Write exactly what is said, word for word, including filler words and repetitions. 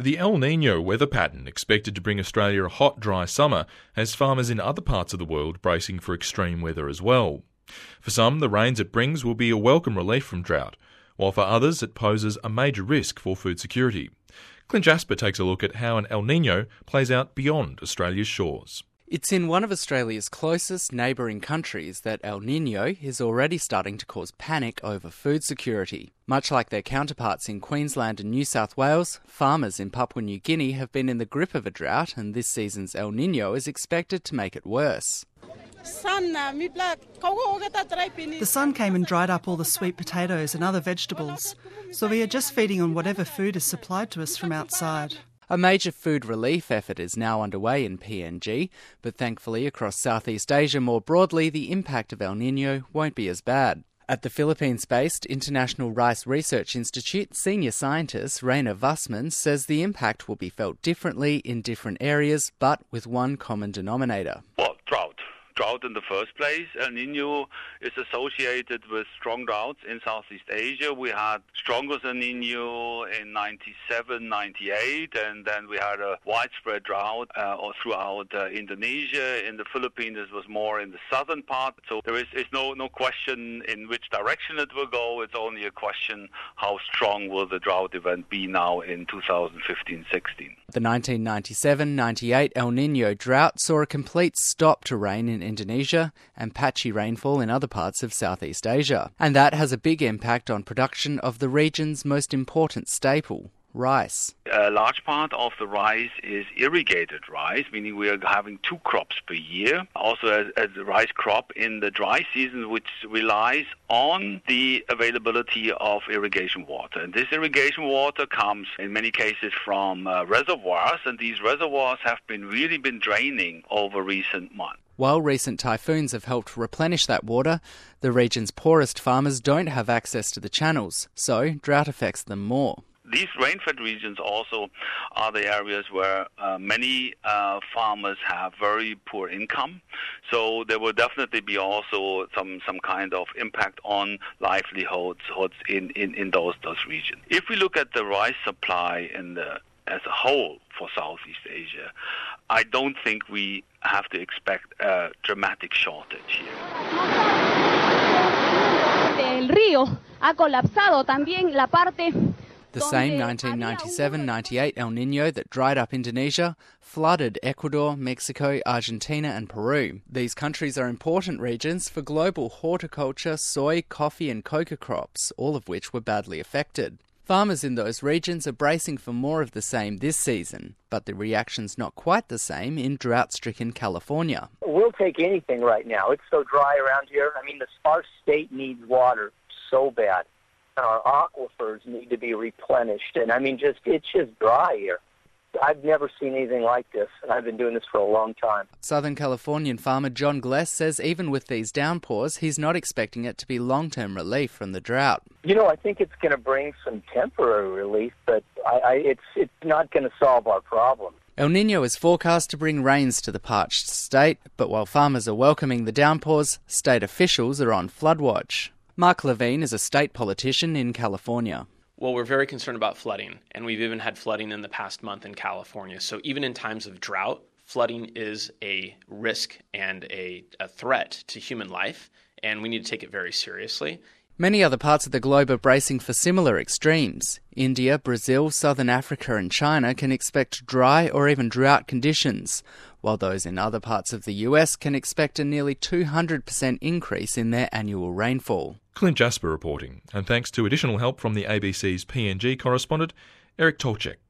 The El Niño weather pattern, expected to bring Australia a hot, dry summer, has farmers in other parts of the world bracing for extreme weather as well. For some, the rains it brings will be a welcome relief from drought, while for others it poses a major risk for food security. Clint Jasper takes a look at how an El Niño plays out beyond Australia's shores. It's in one of Australia's closest neighbouring countries that El Niño is already starting to cause panic over food security. Much like their counterparts in Queensland and New South Wales, farmers in Papua New Guinea have been in the grip of a drought, and this season's El Niño is expected to make it worse. The sun came and dried up all the sweet potatoes and other vegetables, so we are just feeding on whatever food is supplied to us from outside. A major food relief effort is now underway in P N G, but thankfully across Southeast Asia more broadly, the impact of El Niño won't be as bad. At the Philippines-based International Rice Research Institute, senior scientist Rainer Wassman says the impact will be felt differently in different areas, but with one common denominator. Well, drought. Drought in the first place. El Niño is associated with strong droughts in Southeast Asia. We had strongest El Niño in ninety-seven, ninety-eight, and then we had a widespread drought uh, all throughout uh, Indonesia. In the Philippines, it was more in the southern part. So there is, is no, no question in which direction it will go. It's only a question how strong will the drought event be now in two thousand fifteen sixteen. The nineteen ninety-seven ninety-eight El Niño drought saw a complete stop to rain in Indonesia and patchy rainfall in other parts of Southeast Asia. And that has a big impact on production of the region's most important staple, rice. A large part of the rice is irrigated rice, meaning we are having two crops per year. Also a, a rice crop in the dry season, which relies on the availability of irrigation water. And this irrigation water comes in many cases from uh, reservoirs, and these reservoirs have been really been draining over recent months. While recent typhoons have helped replenish that water, the region's poorest farmers don't have access to the channels, so drought affects them more. These rain-fed regions also are the areas where uh, many uh, farmers have very poor income. So there will definitely be also some, some kind of impact on livelihoods in, in, in those, those regions. If we look at the rice supply in the, as a whole for Southeast Asia, I don't think we have to expect a dramatic shortage here. El río ha colapsado también la parte. The same nineteen ninety-seven ninety-eight El Niño that dried up Indonesia flooded Ecuador, Mexico, Argentina and Peru. These countries are important regions for global horticulture, soy, coffee and coca crops, all of which were badly affected. Farmers in those regions are bracing for more of the same this season, but the reaction's not quite the same in drought-stricken California. We'll take anything right now. It's so dry around here. I mean, our state needs water so bad. Our aquifers need to be replenished, and I mean, just it's just dry here. I've never seen anything like this, and I've been doing this for a long time. Southern Californian farmer John Gless says even with these downpours, he's not expecting it to be long-term relief from the drought. You know, I think it's going to bring some temporary relief, but I, I, it's it's not going to solve our problem. El Niño is forecast to bring rains to the parched state, but while farmers are welcoming the downpours, state officials are on flood watch. Mark Levine is a state politician in California. Well, we're very concerned about flooding, and we've even had flooding in the past month in California. So even in times of drought, flooding is a risk and a, a threat to human life, and we need to take it very seriously. Many other parts of the globe are bracing for similar extremes. India, Brazil, Southern Africa and China can expect dry or even drought conditions, while those in other parts of the U S can expect a nearly two hundred percent increase in their annual rainfall. Clint Jasper reporting, and thanks to additional help from the A B C's P N G correspondent, Eric Tolchek.